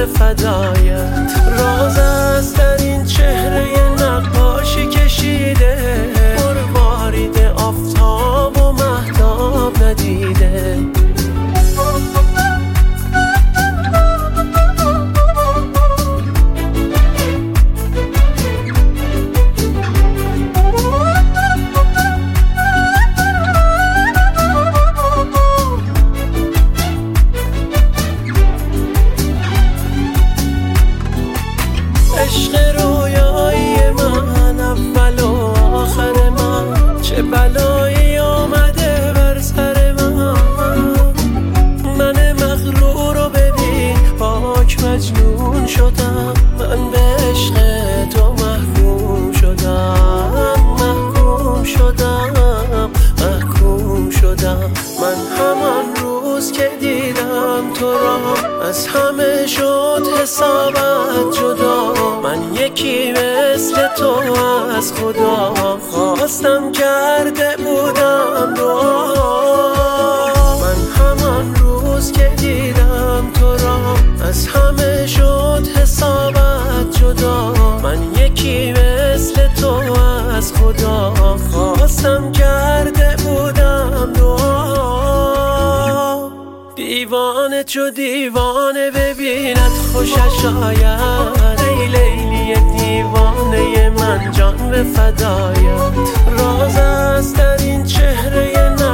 فدایت. راز است در این چهره نقاشی کشیده، مروارید آفتاب و مهتاب ندیده. عشق رویایی من، اول و آخر من، چه بلایی آمده بر سر من. من مغرور رو ببین پاک مجنون شدم، من به عشق تو محکوم شدم، محکوم شدم، محکوم شدم. من همان روز که دیدم تو را از همه شد حسابت جدا. من یکی مثل تو از خدا خواستم، کرده بودم دعا. من همان روز که دیدم تو را از همه شد حسابت جدا. من یکی مثل تو از خدا خواستم، کرده بودم دعا. دیوانه چو دیوانه ببیند خوشش آید، ای لیلی دیوانه من جان به فدایت. راز است در این چهره